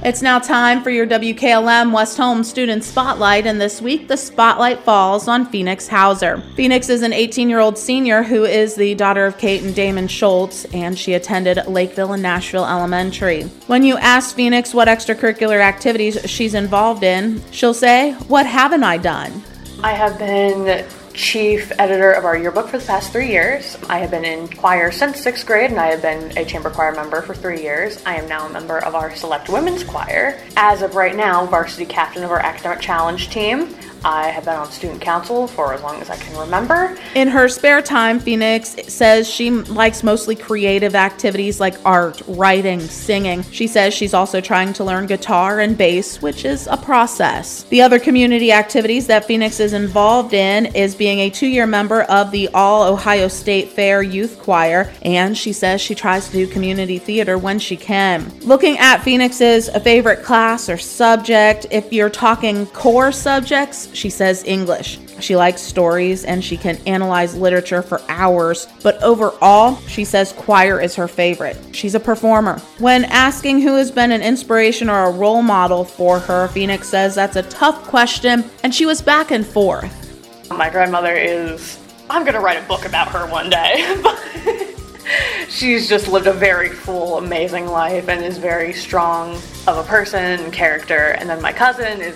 It's now time for your WKLM West Home Student Spotlight, and this week the spotlight falls on Phoenix Hauser. Phoenix is an 18-year-old senior who is the daughter of Kate and Damon Schultz, and she attended Lakeville and Nashville Elementary. When you ask Phoenix what extracurricular activities she's involved in, she'll say, "What haven't I done?" I have been chief editor of our yearbook for the past 3 years. I have been in choir since 6th grade, and I have been a chamber choir member for 3 years. I am now a member of our select women's choir. As of right now, varsity captain of our academic challenge team. I have been on student council for as long as I can remember. In her spare time, Phoenix says she likes mostly creative activities like art, writing, singing. She says she's also trying to learn guitar and bass, which is a process. The other community activities that Phoenix is involved in is being a 2-year member of the All Ohio State Fair Youth Choir, and she says she tries to do community theater when she can. Looking at Phoenix's favorite class or subject, if you're talking core subjects, she says English. She likes stories and she can analyze literature for hours, but overall, she says choir is her favorite. She's a performer. When asking who has been an inspiration or a role model for her, Phoenix says that's a tough question, and she was back and forth. My grandmother I'm gonna write a book about her one day. She's just lived a very full, amazing life and is very strong of a person and character. And then my cousin is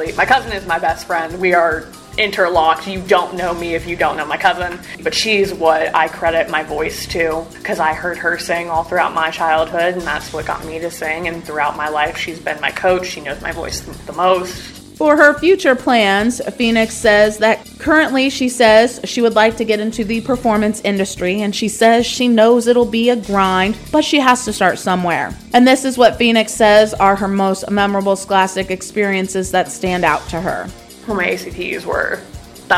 my best friend. We are interlocked. You don't know me if you don't know my cousin. But she's what I credit my voice to, because I heard her sing all throughout my childhood, and that's what got me to sing. And throughout my life, she's been my coach. She knows my voice the most. For her future plans, Phoenix says that currently she says she would like to get into the performance industry, and she says she knows it'll be a grind, but she has to start somewhere. And this is what Phoenix says are her most memorable scholastic experiences that stand out to her. Well, my ACTs that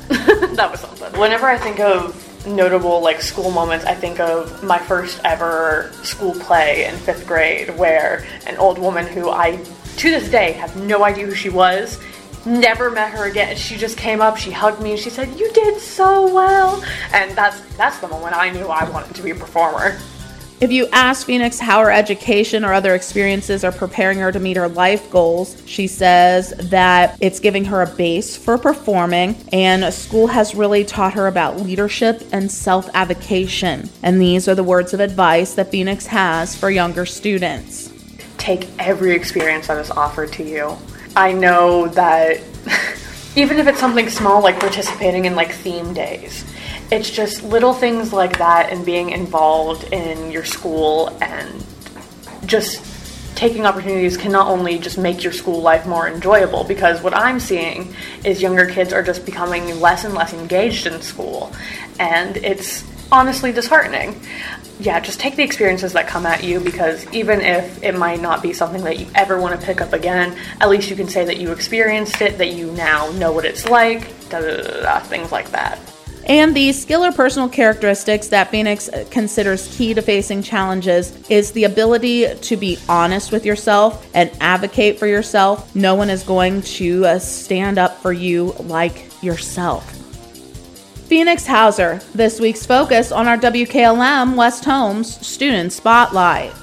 was something. Whenever I think of notable school moments, I think of my first ever school play in 5th grade, where an old woman who I to this day have no idea who she was, never met her again. She just came up, she hugged me, and she said, "You did so well." And that's the moment I knew I wanted to be a performer. If you ask Phoenix how her education or other experiences are preparing her to meet her life goals, she says that it's giving her a base for performing, and school has really taught her about leadership and self-avocation. And these are the words of advice that Phoenix has for younger students. Take every experience that is offered to you. I know that even if it's something small like participating in theme days, it's just little things like that, and being involved in your school and just taking opportunities can not only just make your school life more enjoyable, because what I'm seeing is younger kids are just becoming less and less engaged in school, and it's honestly disheartening. Yeah, just take the experiences that come at you, because even if it might not be something that you ever want to pick up again, at least you can say that you experienced it, that you now know what it's like, things like that. And the skill or personal characteristics that Phoenix considers key to facing challenges is the ability to be honest with yourself and advocate for yourself. No one is going to stand up for you like yourself. Phoenix Hauser, this week's focus on our WKLM West Homes Student Spotlight.